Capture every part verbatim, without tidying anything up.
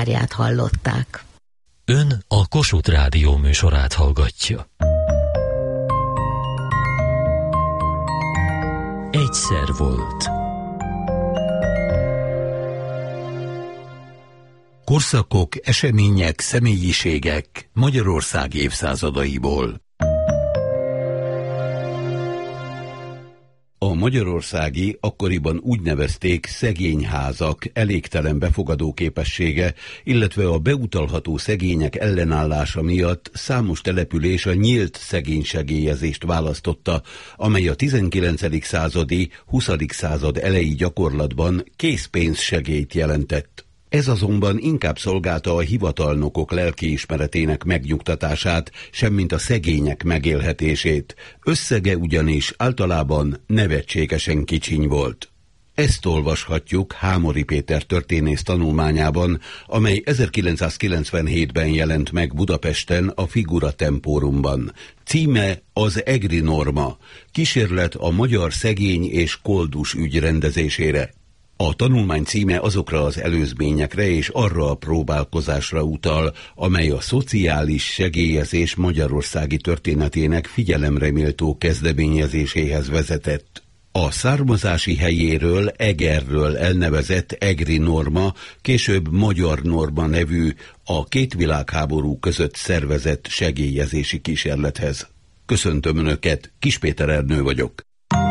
kommentárját hallották. Ön a Kossuth Rádió műsorát hallgatja. Egyszer volt. Korszakok, események, személyiségek Magyarország évszázadaiból. A magyarországi, akkoriban úgy nevezték, szegényházak elégtelen befogadó képessége, illetve a beutalható szegények ellenállása miatt számos település a nyílt szegénysegélyezést választotta, amely a tizenkilencedik századi, huszadik század elejé gyakorlatban készpénzsegélyt jelentett. Ez azonban inkább szolgálta a hivatalnokok lelkiismeretének megnyugtatását, semmint a szegények megélhetését. Összege ugyanis általában nevetségesen kicsiny volt. Ezt olvashatjuk Hámori Péter történész tanulmányában, amely ezerkilencszázkilencvenhétben jelent meg Budapesten a Figura Tempórumban. Címe az Egri Norma, kísérlet a magyar szegény és koldus ügy rendezésére. A tanulmány címe azokra az előzményekre és arra a próbálkozásra utal, amely a szociális segélyezés magyarországi történetének figyelemre méltó kezdeményezéséhez vezetett. A származási helyéről, Egerről elnevezett Egri Norma, később Magyar Norma nevű, a két világháború között szervezett segélyezési kísérlethez. Köszöntöm Önöket, Kis Péter Ernő vagyok.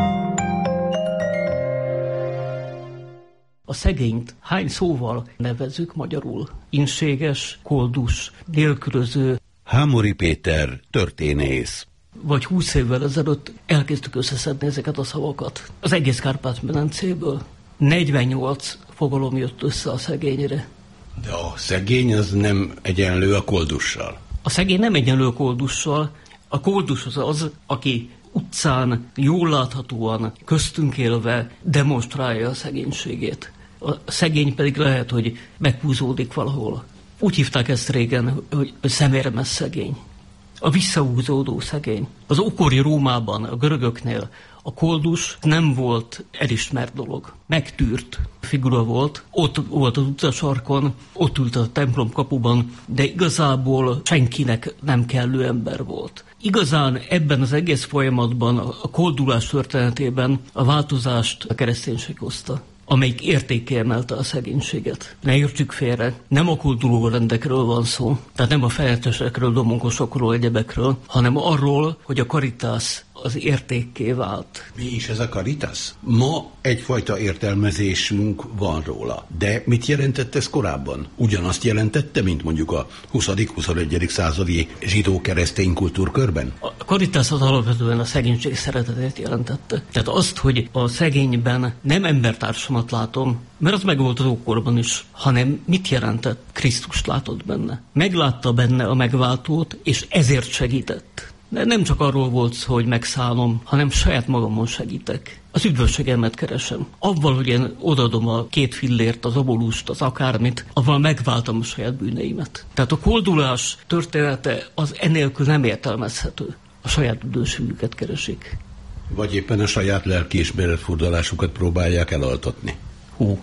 A szegényt hány szóval nevezzük magyarul? Inséges, koldus, nélkülöző. Hámori Péter, történész. Vagy húsz évvel ezelőtt elkezdtük összeszedni ezeket a szavakat. Az egész Kárpát-medencéből negyvennyolc fogalom jött össze a szegényre. De a szegény az nem egyenlő a koldussal. A szegény nem egyenlő a koldussal. A koldus az az, aki utcán jól láthatóan, köztünk élve demonstrálja a szegénységét. A szegény pedig lehet, hogy meghúzódik valahol. Úgy hívták ezt régen, hogy szemérmes szegény. A visszahúzódó szegény. Az ókori Rómában, a görögöknél a koldus nem volt elismert dolog. Megtűrt figura volt, ott volt az utcasarkon, ott ült a templom kapuban, de igazából senkinek nem kellő ember volt. Igazán ebben az egész folyamatban, a koldulás történetében a változást a kereszténység hozta, amelyik értékké emelte a szegénységet. Ne értsük félre, nem a koldulórendekről van szó, tehát nem a fejetesekről, domonkosokról, egyebekről, hanem arról, hogy a karitás az értékké vált. Mi is ez a karitás? Ma egyfajta értelmezésünk van róla. De mit jelentett ez korábban? Ugyanazt jelentette, mint mondjuk a huszadik-huszonegyedik századi zsidó-keresztény kultúrkörben? A karitás az alapvetően a szegénység szeretetét jelentette. Tehát azt, hogy a szegényben nem embertársamat látom, mert az megvolt az ókorban is, hanem mit jelentett? Krisztust látott benne. Meglátta benne a megváltót, és ezért segített. De nem csak arról volt szó, hogy megszállom, hanem saját magamon segítek. Az üdvösségemet keresem. Avval, hogy én odaadom a két fillért, az obolust, az akármit, avval megváltam a saját bűneimet. Tehát a koldulás története az enélkül nem értelmezhető. A saját üdvösségüket keresik. Vagy éppen a saját lelkiismeretfurdalásukat próbálják elaltatni. Hú.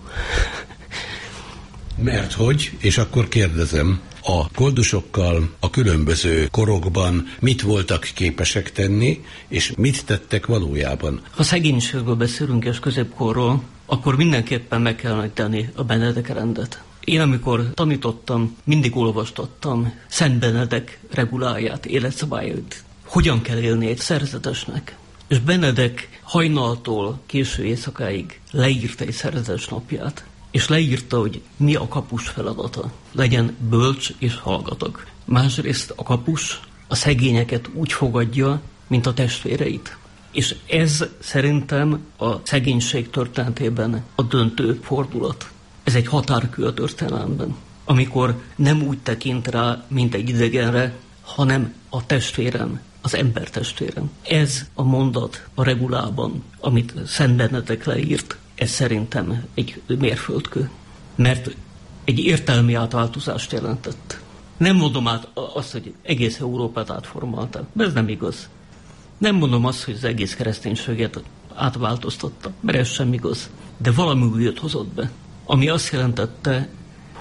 Mert hogy, és akkor kérdezem, a koldusokkal a különböző korokban mit voltak képesek tenni, és mit tettek valójában? Ha szegénységről beszélünk és középkorról, akkor mindenképpen meg kell tenni a Benedek rendet. Én amikor tanítottam, mindig olvastattam Szent Benedek reguláját, életszabályait. Hogyan kell élni egy szerzetesnek? És Benedek hajnaltól késő éjszakáig leírta egy szerzetes napját. És leírta, hogy mi a kapus feladata. Legyen bölcs és hallgatag. Másrészt a kapus a szegényeket úgy fogadja, mint a testvéreit. És ez szerintem a szegénység történetében a döntő fordulat. Ez egy határkő a történelemben, amikor nem úgy tekint rá, mint egy idegenre, hanem a testvéren, az ember testvéren. Ez a mondat a regulában, amit Szent Benedek leírt, ez szerintem egy mérföldkő, mert egy értelmi átváltozást jelentett. Nem mondom át azt, hogy egész Európát átformáltam, mert ez nem igaz. Nem mondom azt, hogy az egész kereszténységet átváltoztatta, mert ez sem igaz. De valami újat hozott be, ami azt jelentette,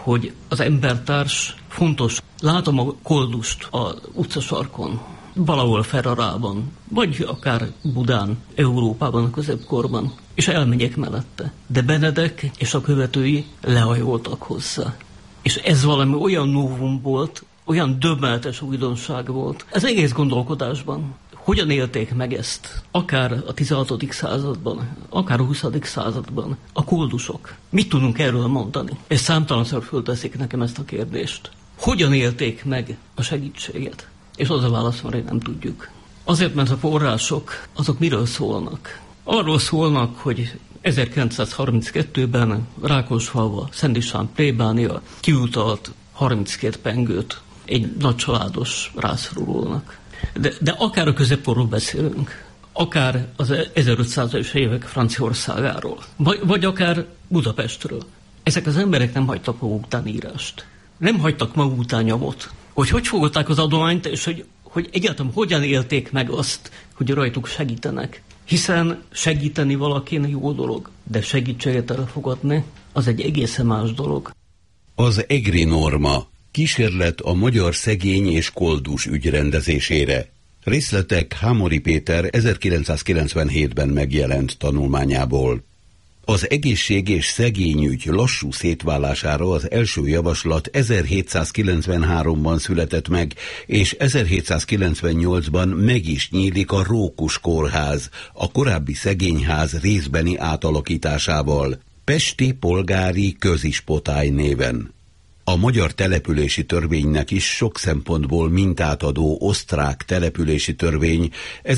hogy az embertárs fontos. Látom a koldust az utcasarkon, valahol Ferrarában, vagy akár Budán, Európában, a középkorban, és elmegyek mellette. De Benedek és a követői lehajoltak hozzá. És ez valami olyan novum volt, olyan döbbenetes újdonság volt. Ez egész gondolkodásban. Hogyan élték meg ezt? Akár a tizenhatodik században, akár a huszadik században. A koldusok. Mit tudunk erről mondani? És számtalanszor fölteszik nekem ezt a kérdést. Hogyan élték meg a segítséget? És az a válasz, hogy nem tudjuk. Azért, mert a források, azok miről szólnak? Arról szólnak, hogy ezerkilencszázharminckettőben Rákosfalva Szent István plébánia kiutalt harminckét pengőt egy nagy családos rászorulónak. De, de akár a középkorról beszélünk, akár az ezerötszázas évek Franciaországáról, vagy, vagy akár Budapestről. Ezek az emberek nem hagytak maguk után írást. Nem hagytak maguk után nyomot. Hogy hogy fogadták az adományt, és hogy, hogy egyáltalán hogyan élték meg azt, hogy rajtuk segítenek. Hiszen segíteni valakin jó dolog, de segítséget elfogadni, az egy egészen más dolog. Az egri norma. Kísérlet a magyar szegény és koldus ügy rendezésére. Részletek Hámori Péter ezerkilencszázkilencvenhétben megjelent tanulmányából. Az egészség és szegényügy lassú szétválására az első javaslat ezerhétszázkilencvenháromban született meg, és ezerhétszázkilencvennyolcban meg is nyílik a Rókus kórház, a korábbi szegényház részbeni átalakításával, Pesti Polgári Közispotály néven. A magyar települési törvénynek is sok szempontból mintát adó osztrák települési törvény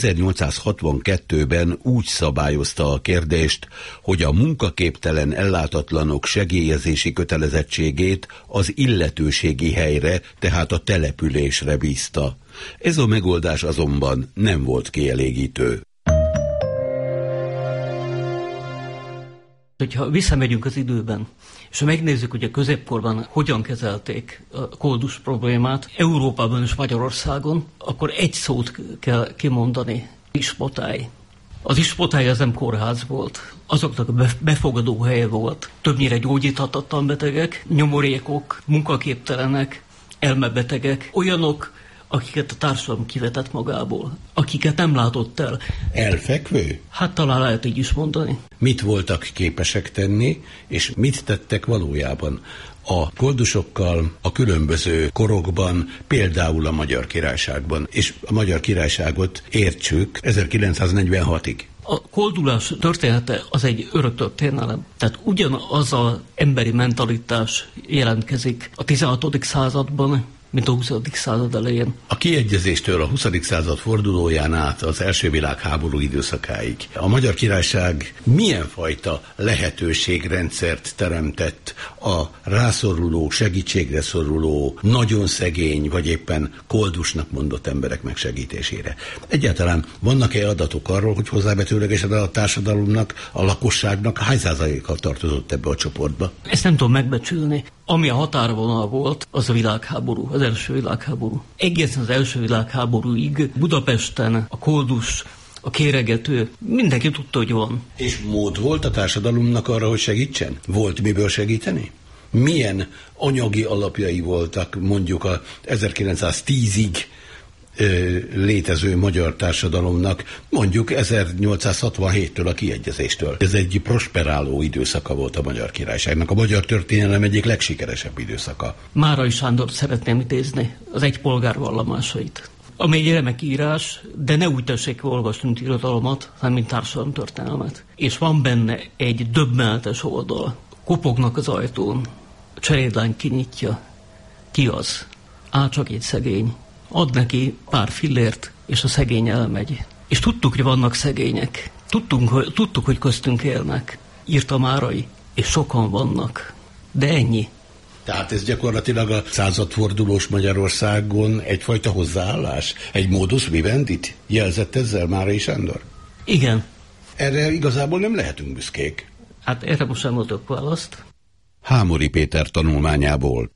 ezernyolcszázhatvankettőben úgy szabályozta a kérdést, hogy a munkaképtelen ellátatlanok segélyezési kötelezettségét az illetőségi helyre, tehát a településre bízta. Ez a megoldás azonban nem volt kielégítő. Hogyha visszamegyünk az időben, és megnézzük, hogy a középkorban hogyan kezelték a koldus problémát, Európában és Magyarországon, akkor egy szót kell kimondani, ispotály. Az ispotály az nem kórház volt, azoknak a befogadó helye volt. Többnyire gyógyíthatatlan betegek, nyomorékok, munkaképtelenek, elmebetegek, olyanok, akiket a társadalom kivetett magából, akiket nem látott el. Elfekvő? Hát talán lehet így is mondani. Mit voltak képesek tenni, és mit tettek valójában a koldusokkal a különböző korokban, például a Magyar Királyságban, és a Magyar Királyságot értsük ezerkilencszáznegyvenhatig. A koldulás története az egy örök történelem. Tehát ugyanaz az emberi mentalitás jelentkezik a tizenhatodik században, mint a huszadik század elején. A kiegyezéstől a huszadik század fordulóján át az első világháború időszakáig a Magyar Királyság milyen fajta lehetőségrendszert teremtett a rászoruló, segítségre szoruló, nagyon szegény, vagy éppen koldusnak mondott emberek megsegítésére? Egyáltalán vannak-e adatok arról, hogy hozzávetőlegesen a társadalomnak, a lakosságnak hány százalékkal tartozott ebbe a csoportba? Ezt nem tudom megbecsülni. Ami a határvonal volt, az a világháború, az első világháború. Egészen az első világháborúig Budapesten a koldus, a kéregető, mindenki tudta, hogy van. És mód volt a társadalomnak arra, hogy segítsen? Volt miből segíteni? Milyen anyagi alapjai voltak mondjuk a ezerkilencszáztízig létező magyar társadalomnak, mondjuk ezernyolcszázhatvanhéttől a kiegyezéstől. Ez egy prosperáló időszaka volt a Magyar Királyságnak, a magyar történelem egyik legsikeresebb időszaka. Márai Sándort szeretném idézni, az egy polgár vallomásait. Ami egy remek írás, de ne úgy tessék olvasni, mint irodalmat, hanem mint társadalomtörténelmet. És van benne egy döbbenetes oldal. Kopognak az ajtón, a cselédlány kinyitja. Ki az? Á, csak egy szegény. Ad neki pár fillért, és a szegény elmegy. És tudtuk, hogy vannak szegények. Tudtunk, hogy, tudtuk, hogy köztünk élnek. Írta Márai, és sokan vannak. De ennyi. Tehát ez gyakorlatilag a századfordulós Magyarországon egyfajta hozzáállás? Egy modus vivendit jelzett ezzel Márai Sándor? Igen. Erre igazából nem lehetünk büszkék. Hát erre most sem adok választ. Hámori Péter tanulmányából.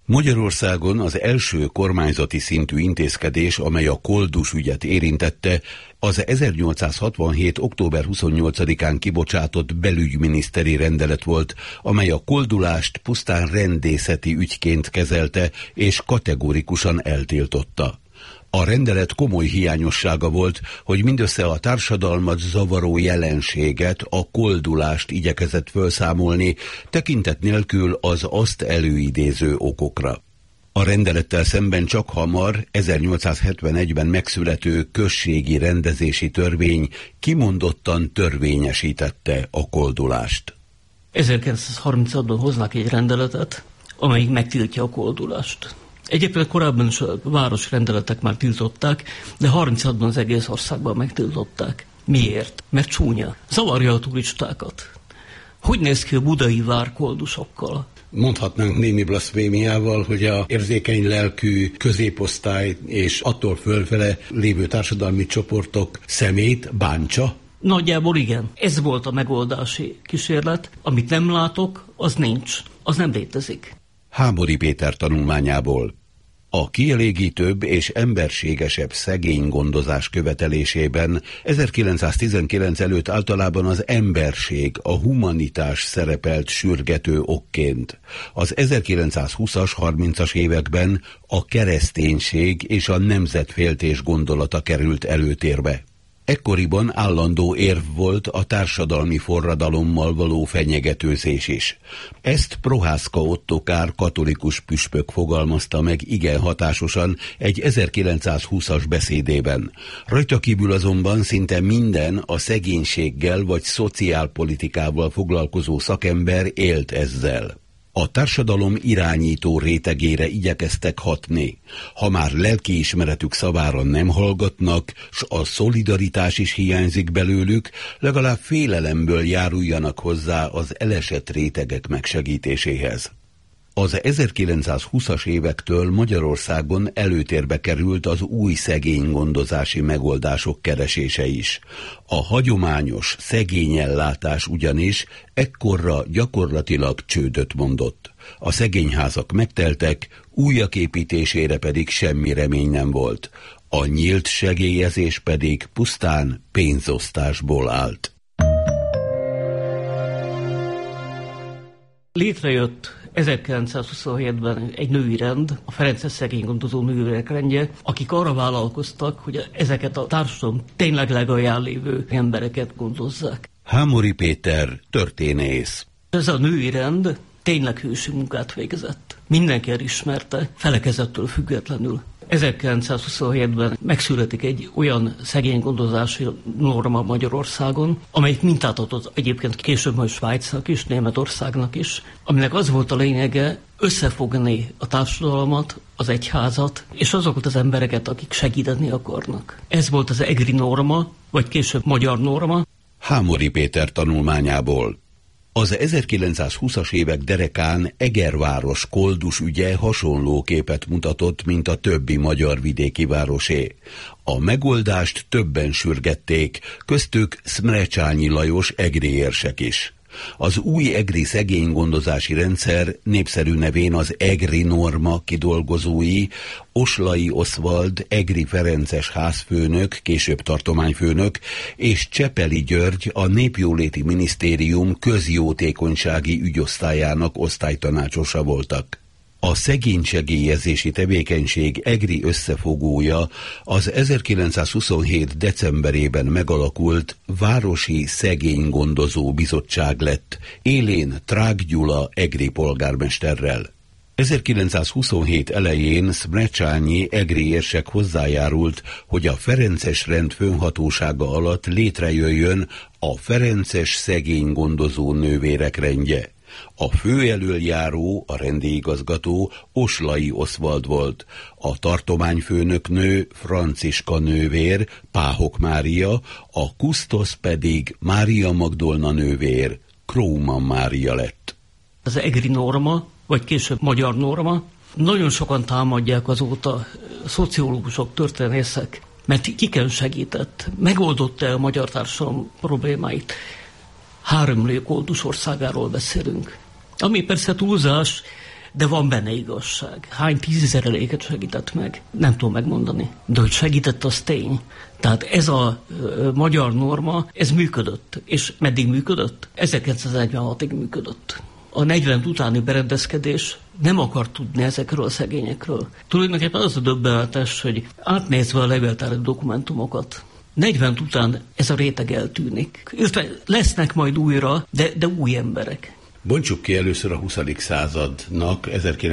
Magyarországon az első kormányzati szintű intézkedés, amely a koldus ügyet érintette, az ezernyolcszázhatvanhét. október huszonnyolcadikán kibocsátott belügyminiszteri rendelet volt, amely a koldulást pusztán rendészeti ügyként kezelte és kategórikusan eltiltotta. A rendelet komoly hiányossága volt, hogy mindössze a társadalmat zavaró jelenséget, a koldulást igyekezett felszámolni, tekintet nélkül az azt előidéző okokra. A rendelettel szemben csak hamar ezernyolcszázhetvenegyben megszülető községi rendezési törvény kimondottan törvényesítette a koldulást. ezerkilencszázharminchatban hoznak egy rendeletet, amelyik megtiltja a koldulást. Egyébként korábban is a városi rendeletek már tiltották, de harminchatban az egész országban megtiltották. Miért? Mert csúnya. Zavarja a turistákat. Hogy néz ki a budai vár koldusokkal? Mondhatnánk némi blaszfémiával, hogy a érzékeny lelkű középosztály és attól fölfele lévő társadalmi csoportok szemét bántsa? Nagyjából igen. Ez volt a megoldási kísérlet. Amit nem látok, az nincs. Az nem létezik. Hámori Péter tanulmányából. A kielégítőbb és emberségesebb szegény gondozás követelésében ezerkilencszáztizenkilenc előtt általában az emberség, a humanitás szerepelt sürgető okként. Az ezerkilencszázhúszas, harmincas években a kereszténység és a nemzetféltés gondolata került előtérbe. Ekkoriban állandó érv volt a társadalmi forradalommal való fenyegetőzés is. Ezt Prohászka Ottokár katolikus püspök fogalmazta meg igen hatásosan egy ezerkilencszázhúszas beszédében. Rajta kívül azonban szinte minden a szegénységgel vagy szociálpolitikával foglalkozó szakember élt ezzel. A társadalom irányító rétegére igyekeztek hatni. Ha már lelkiismeretük szavára nem hallgatnak, s a szolidaritás is hiányzik belőlük, legalább félelemből járuljanak hozzá az elesett rétegek megsegítéséhez. Az ezerkilencszázhúszas évektől Magyarországon előtérbe került az új szegénygondozási megoldások keresése is. A hagyományos szegényellátás ugyanis ekkorra gyakorlatilag csődöt mondott. A szegényházak megteltek, újak építésére pedig semmi remény nem volt. A nyílt segélyezés pedig pusztán pénzosztásból állt. Létrejött ezerkilencszázhuszonhétben egy női rend, a Ferences szegénygondozó nővérek rendje, akik arra vállalkoztak, hogy ezeket a társadalom tényleg legalján lévő embereket gondozzák. Hámori Péter, történész. Ez a női rend tényleg hősi munkát végzett. Mindenki elismerte, felekezettől függetlenül. ezerkilencszázhuszonhétben megszületik egy olyan szegénygondozási norma Magyarországon, amelyik mintát adott egyébként később majd Svájcnak is, Németországnak is, aminek az volt a lényege összefogni a társadalmat, az egyházat, és azokat az embereket, akik segíteni akarnak. Ez volt az egri norma, vagy később magyar norma. Hámori Péter tanulmányából. Az ezerkilencszázhúszas évek derekán Egerváros koldus ügye hasonló képet mutatott, mint a többi magyar vidéki városé. A megoldást többen sürgették, köztük Szmrecsányi Lajos egri érsek is. Az új egri szegénygondozási rendszer népszerű nevén az egri norma kidolgozói Oslai Oszvald egri ferences házfőnök, később tartományfőnök, és Csepeli György a Népjóléti Minisztérium közjótékonysági ügyosztályának osztálytanácsosa voltak. A szegénysegélyezési tevékenység egri összefogója az ezerkilencszázhuszonhét decemberében megalakult Városi Szegénygondozó Bizottság lett, élén Trák Gyula egri polgármesterrel. ezerkilencszázhuszonhét elején Szmrecsányi egri érsek hozzájárult, hogy a ferences rend főhatósága alatt létrejöjjön a Ferences Szegénygondozó Nővérek rendje. A főelöljáró, a rendiigazgató Oslai Oszvald volt, a tartományfőnöknő Franciska nővér, Páhok Mária, a kusztosz pedig Mária Magdolna nővér, Króman Mária lett. Az egri norma, vagy később magyar norma, nagyon sokan támadják azóta szociológusok, történészek, mert kiken segített, megoldotta a magyar társadalom problémáit. Három koldus országáról beszélünk. Ami persze túlzás, de van benne igazság. Hány tízezer eléket segített meg? Nem tudom megmondani. De hogy segített, az tény. Tehát ez a ö, magyar norma, ez működött. És meddig működött? ezerkilencszáznegyvenhatig működött. A negyven utáni berendezkedés nem akar tudni ezekről a szegényekről. Tulajdonképpen az a döbbenetes, hogy átnézve a levéltári dokumentumokat, negyven után ez a réteg eltűnik. Illetve lesznek majd újra, de, de új emberek. Bontsuk ki először a huszadik századnak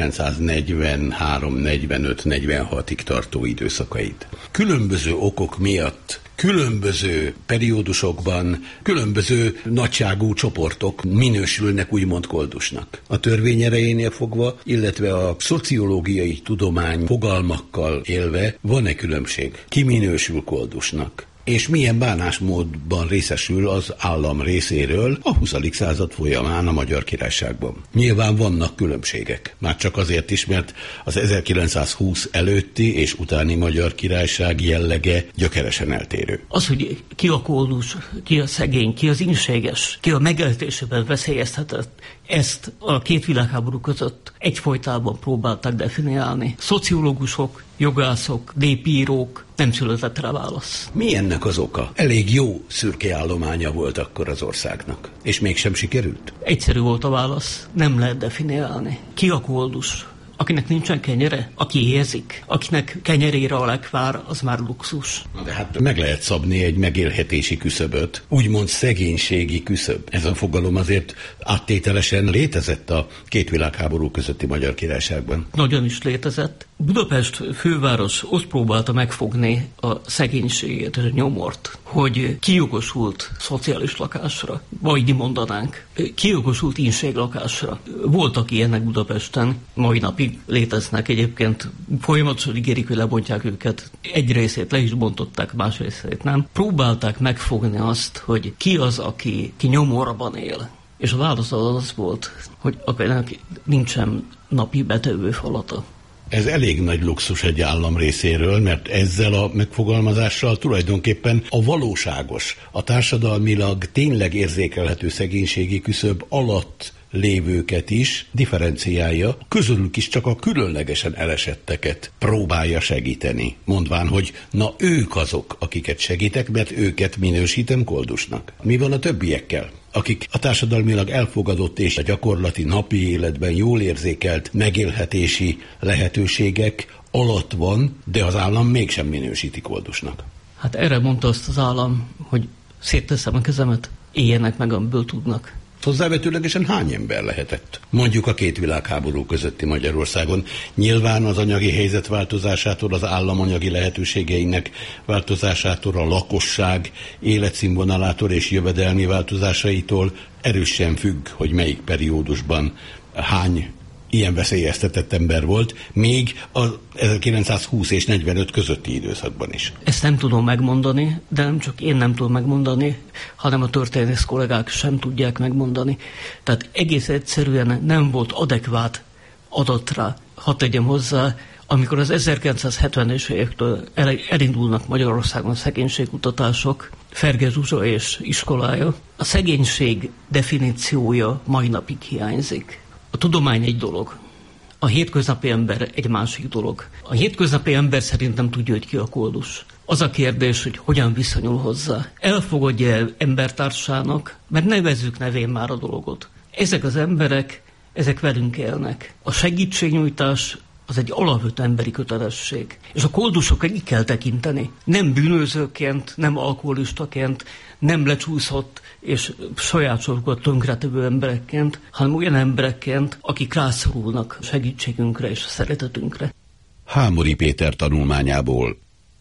ezerkilencszáznegyvenhárom, negyvenöt, negyvenhatig tartó időszakait. Különböző okok miatt, különböző periódusokban, különböző nagyságú csoportok minősülnek úgymond koldusnak. A törvény erejénél fogva, illetve a szociológiai tudomány fogalmakkal élve van-e különbség? Ki minősül koldusnak? És milyen bánásmódban részesül az állam részéről a huszadik század folyamán a Magyar Királyságban. Nyilván vannak különbségek, már csak azért is, mert az ezerkilencszázhúsz előtti és utáni Magyar Királyság jellege gyökeresen eltérő. Az, hogy ki a koldus, ki a szegény, ki az inséges, ki a megöltésében veszélyeztetett, ezt a két világháború között egyfolytában próbálták definiálni. Szociológusok, jogászok, népírók, nem született rá válasz. Mi ennek az oka? Elég jó szürke állománya volt akkor az országnak, és mégsem sikerült? Egyszerű volt a válasz, nem lehet definiálni. Ki a koldus? Akinek nincsen kenyere, aki érzik, akinek kenyerére a lekvár, az már luxus. De hát meg lehet szabni egy megélhetési küszöböt, úgymond szegénységi küszöb. Ez a fogalom azért áttételesen létezett a két világháború közötti Magyar Királyságban. Nagyon is létezett. Budapest főváros ott próbálta megfogni a szegénységet és a nyomort, hogy kijogosult szociális lakásra, vagy így mondanánk, kijogosult inséglakásra. Voltak ilyenek Budapesten, mai napig léteznek egyébként, folyamatosan ígérik, hogy lebontják őket. Egy részét le is bontották, más részét nem. Próbálták megfogni azt, hogy ki az, aki, ki nyomorban él. És a válasz az volt, hogy akinek nincsen napi betevő falata. Ez elég nagy luxus egy állam részéről, mert ezzel a megfogalmazással tulajdonképpen a valóságos, a társadalmilag tényleg érzékelhető szegénységi küszöb alatt lévőket is differenciálja, közülük is csak a különlegesen elesetteket próbálja segíteni, mondván, hogy na ők azok, akiket segítek, mert őket minősítem koldusnak. Mi van a többiekkel, akik a társadalmilag elfogadott és a gyakorlati napi életben jól érzékelt megélhetési lehetőségek alatt van, de az állam mégsem minősíti koldusnak? Hát erre mondta azt az állam, hogy szétteszem a kezemet, éljenek meg, amiből tudnak. Hozzávetőlegesen hány ember lehetett? Mondjuk a két világháború közötti Magyarországon. Nyilván az anyagi helyzet változásától, az állam anyagi lehetőségeinek változásától, a lakosság életszínvonalától és jövedelmi változásaitól erősen függ, hogy melyik periódusban hány ilyen veszélyeztetett ember volt, még az ezerkilencszázhúsz és negyvenöt közötti időszakban is. Ezt nem tudom megmondani, de nem csak én nem tudom megmondani, hanem a történész kollégák sem tudják megmondani. Tehát egész egyszerűen nem volt adekvát adatra, hadd tegyem hozzá, amikor az ezerkilencszázhetvenes évektől elindulnak Magyarországon szegénységkutatások, Ferge Zsuzsa és iskolája, a szegénység definíciója mai napig hiányzik. A tudomány egy dolog, a hétköznapi ember egy másik dolog. A hétköznapi ember szerint nem tudja, hogy ki a koldus. Az a kérdés, hogy hogyan viszonyul hozzá. Elfogadja embertársának, mert nevezzük nevén már a dolgot. Ezek az emberek, ezek velünk élnek. A segítségnyújtás az egy alapvető emberi kötelesség. És a koldusokra így kell tekinteni. Nem bűnözőként, nem alkoholistaként, nem lecsúszott és saját sorukat tönkretevő emberekként, hanem olyan emberekként, akik rászorulnak a segítségünkre és a szeretetünkre. Hámori Péter tanulmányából.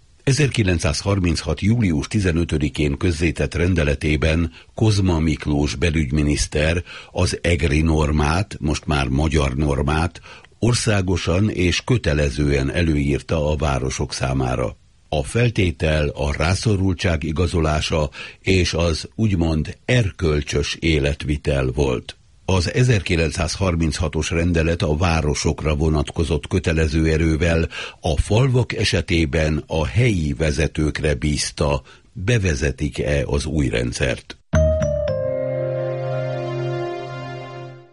ezerkilencszázharminchat. július tizenötödikén közzétett rendeletében Kozma Miklós belügyminiszter az egri normát, most már magyar normát, országosan és kötelezően előírta a városok számára. A feltétel a rászorultság igazolása és az úgymond erkölcsös életvitel volt. Az ezerkilencszázharminchatos rendelet a városokra vonatkozott kötelező erővel, a falvak esetében a helyi vezetőkre bízta, bevezetik-e az új rendszert. A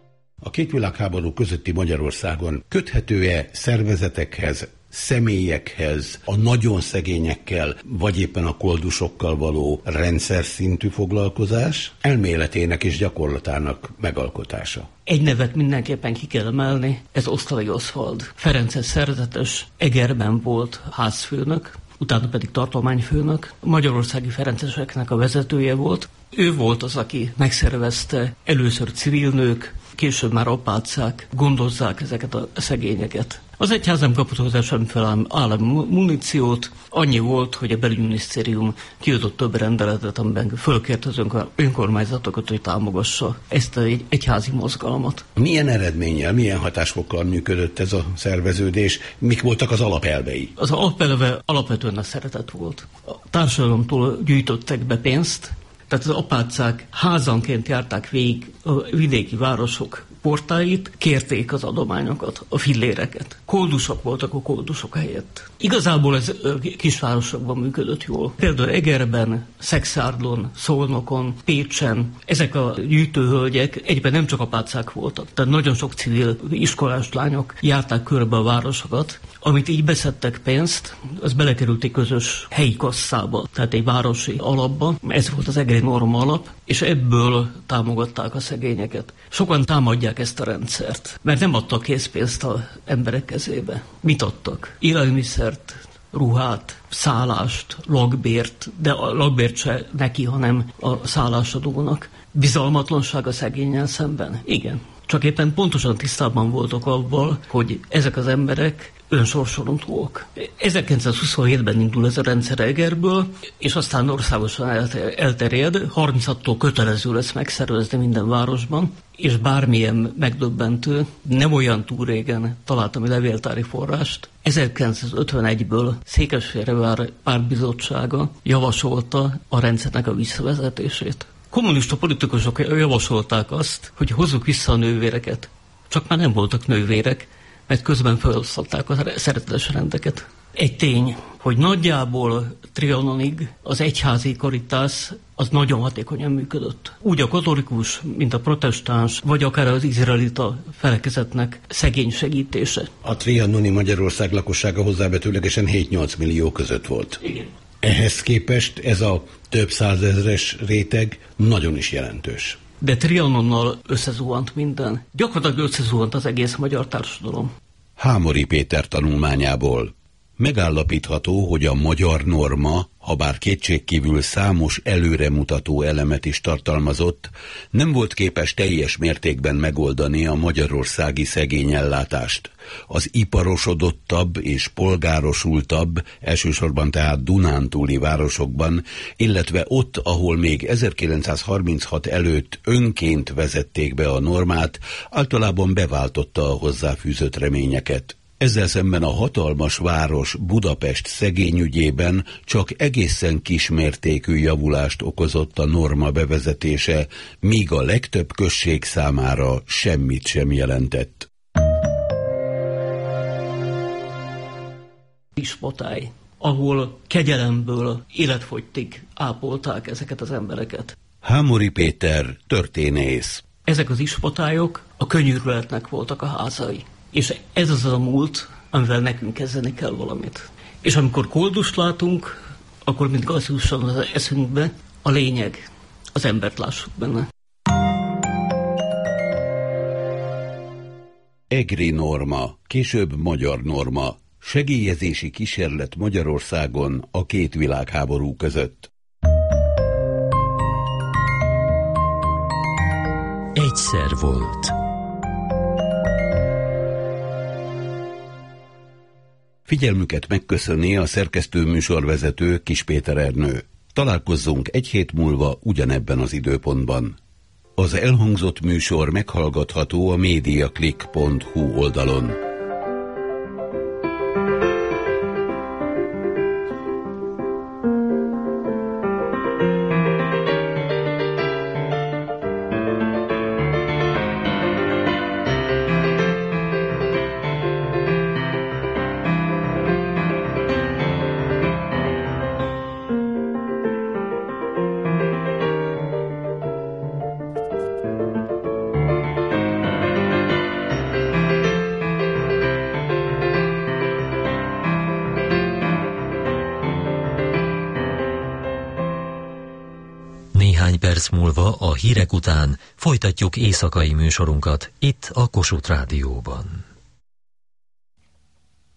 a két világháború közötti Magyarországon köthető-e szervezetekhez, személyekhez, a nagyon szegényekkel, vagy éppen a koldusokkal való rendszer szintű foglalkozás, elméletének és gyakorlatának megalkotása? Egy nevet mindenképpen ki kell emelni, ez Osztalay Oswald. Ferences szerzetes, Egerben volt házfőnök, utána pedig tartományfőnök, magyarországi ferenceseknek a vezetője volt. Ő volt az, aki megszervezte először civil nők, később már apácák gondozzák ezeket a szegényeket. Az egyház nem kapott hozzá semmiféle állami muníciót, annyi volt, hogy a belügyminisztérium kiadott több rendeletet, amiben fölkért az önkormányzatokat, hogy támogassa ezt egy egyházi mozgalmat. Milyen eredménnyel, milyen hatásfokkal működött ez a szerveződés? Mik voltak az alapelvei? Az alapelve alapvetően a szeretet volt. A társadalomtól gyűjtöttek be pénzt, tehát az apácák házanként járták végig a vidéki városok portáit, kérték az adományokat, a filléreket. Koldusok voltak a koldusok helyett. Igazából ez kisvárosokban működött jól. Például Egerben, Szexárdon, Szolnokon, Pécsen, ezek a gyűjtőhölgyek egyben nem csak apácák voltak. Tehát nagyon sok civil iskolás lányok járták körbe a városokat, amit így beszedtek pénzt, az belekerült egy közös helyi kasszába, tehát egy városi alapba. Ez volt az egeri norma alap, és ebből támogatták a szegényeket. Sokan támadják ezt a rendszert, mert nem adtak készpénzt az emberek kezébe. Mit adtak? Élelmiszert, ruhát, szállást, lakbért, de a lakbért se neki, hanem a szállásadónak. Bizalmatlanság a szegénnyel szemben? Igen. Csak éppen pontosan tisztában voltak avval, hogy ezek az emberek önsorsolontóak. ezerkilencszázhuszonhétben indul ez a rendszer Egerből, és aztán országosan elterjed, harminchattól kötelező lesz megszervezni minden városban, és bármilyen megdöbbentő, nem olyan túl régen találtam egy levéltári forrást, ezerkilencszázötvenegyből Székesfehérvár pártbizottsága javasolta a rendszernek a visszavezetését. Kommunista politikusok javasolták azt, hogy hozzuk vissza a nővéreket. Csak már nem voltak nővérek, mert közben felosztották a szeretetes rendeket. Egy tény, hogy nagyjából Trianonig az egyházi karitász az nagyon hatékonyan működött. Úgy a katolikus, mint a protestáns, vagy akár az izraelita felekezetnek szegény segítése. A trianoni Magyarország lakossága hozzávetőlegesen hét-nyolc millió között volt. Igen. Ehhez képest ez a több százezres réteg nagyon is jelentős. De Trianonnal összezuhant minden. Gyakorlatilag összezuhant az egész magyar társadalom. Hámori Péter tanulmányából megállapítható, hogy a magyar norma, habár kétségkívül számos előremutató elemet is tartalmazott, nem volt képes teljes mértékben megoldani a magyarországi szegényellátást. Az iparosodottabb és polgárosultabb, elsősorban tehát dunántúli városokban, illetve ott, ahol még ezerkilencszázharminchat előtt önként vezették be a normát, általában beváltotta a hozzáfűzött reményeket. Ezzel szemben a hatalmas város Budapest szegényügyében csak egészen kismértékű javulást okozott a norma bevezetése, míg a legtöbb község számára semmit sem jelentett. Ispotály, ahol kegyelemből életfogytig ápolták ezeket az embereket. Hámori Péter történész. Ezek az ispotályok a könyörületnek voltak a házai. És ez az a múlt, amivel nekünk kezdeni kell valamit. És amikor koldust látunk, akkor mindig az jusson az eszünkbe, a lényeg, az embert lássuk benne. Egri norma, később magyar norma, segélyezési kísérlet Magyarországon a két világháború között. Egyszer volt. Figyelmüket megköszöni a szerkesztő műsorvezető Kis Péter Ernő. Találkozzunk egy hét múlva ugyanebben az időpontban. Az elhangzott műsor meghallgatható a mediaclick pont hu oldalon. perc múlva a hírek után folytatjuk éjszakai műsorunkat itt a Kossuth Rádióban.